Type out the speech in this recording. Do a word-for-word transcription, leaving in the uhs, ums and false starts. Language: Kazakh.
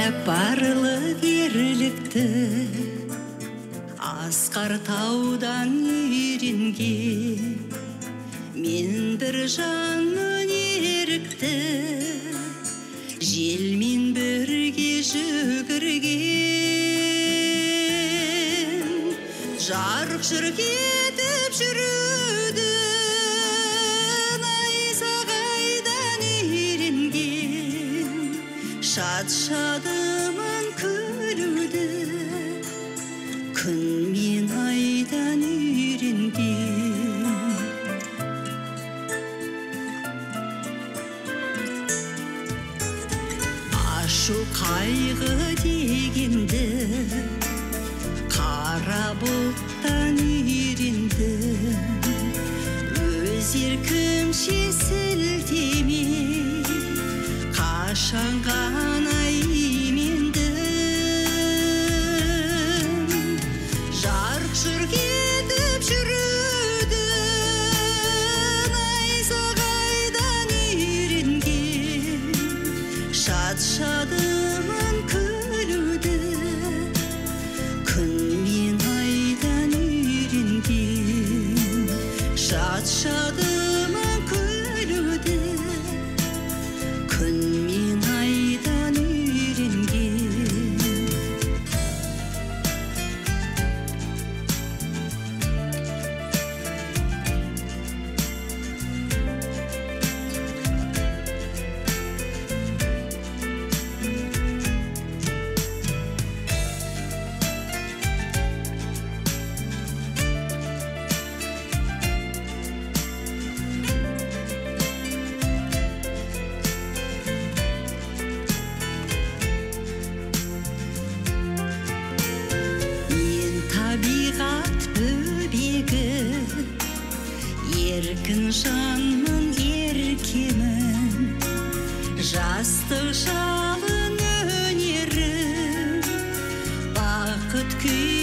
барлық ерлікті асқар таудан үйренген. Мен бір жанның ерікті желмен бірге жүгірген. Жарық жүргетіп жүруді найзағайдан үйренген. Шат-шадымын күлуді күн мен айдан үйренген. Ашу қайғы дегенді қара бұлттан үйрендім. Өз еркімше сілтемей қашан ғана имендім. Жарық жүргетіп жүруді найзағайдан үйренген. Шат-шадымын күлуді күн мен айдан үйренген. Шат-шадымын күлуді күн мен айдан үйренген. Табиғат бөбегі еркін жанмын, еркемін. Жастық жалын өнерім бақыт күй